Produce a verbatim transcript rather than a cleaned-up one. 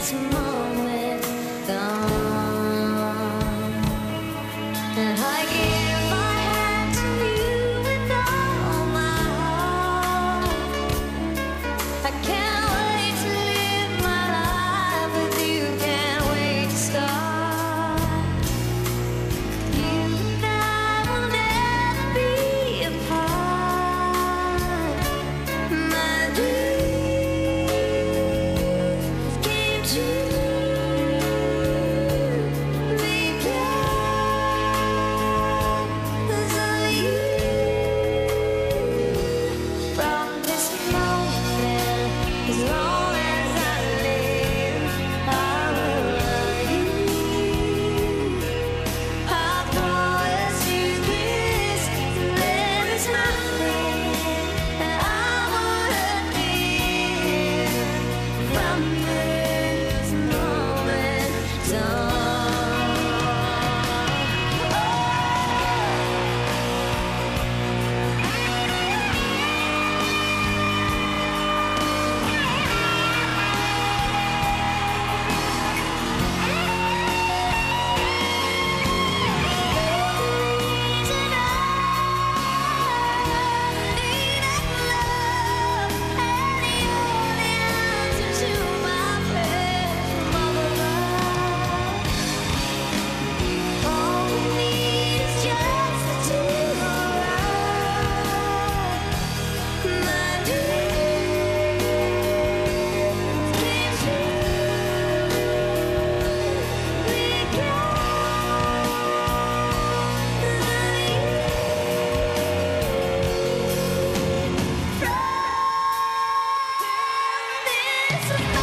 this moment gone. And I give my hand to you with all my heart. I can't wait to live my life with you, can't wait to start. You and I will never be apart. My dreams came true because of you. From this moment, as long as I live, I will love you. I promise you this, there is nothing that I wouldn't give from this moment on. It's